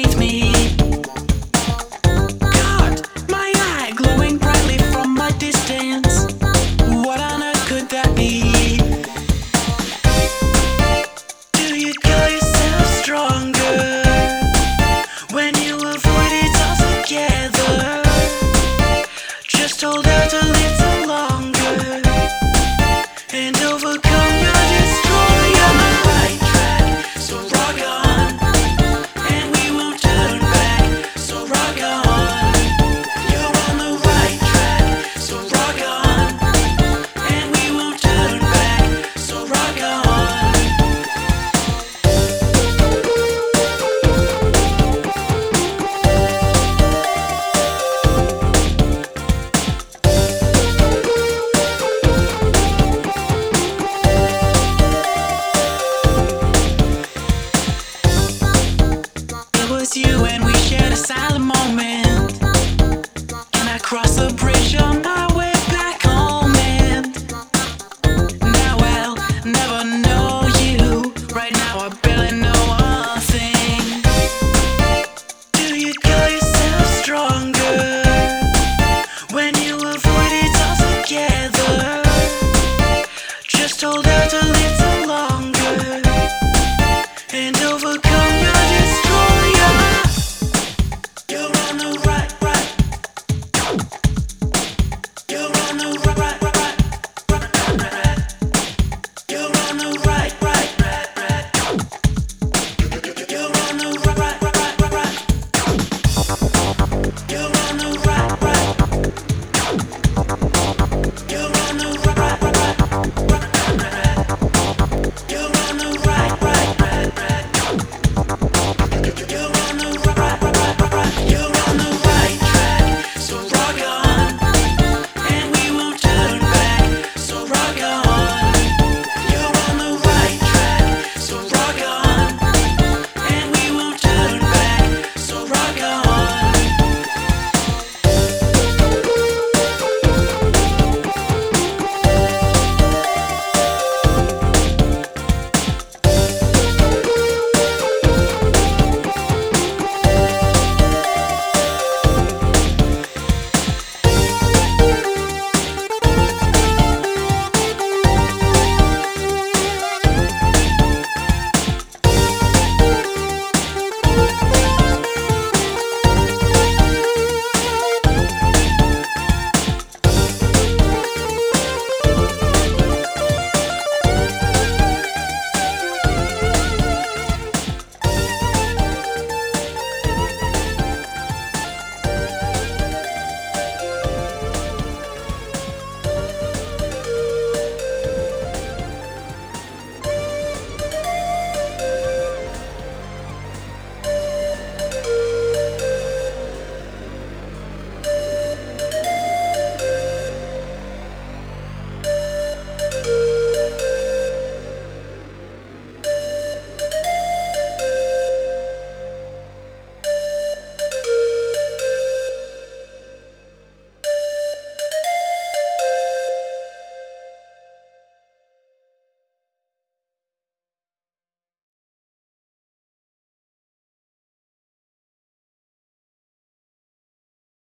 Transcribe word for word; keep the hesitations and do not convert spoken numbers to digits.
beneath me. Caught my eye glowing brightly from my distance. What on earth could that be? Do you call yourself stronger when you avoid it altogether? Just hold out a little longer and overcome your destroyer. On the right track, so rock on, and we won't turn back, so rock on. You're on the right track, so rock on, and we won't turn back, so rock on. It was you and we shared a silent moment.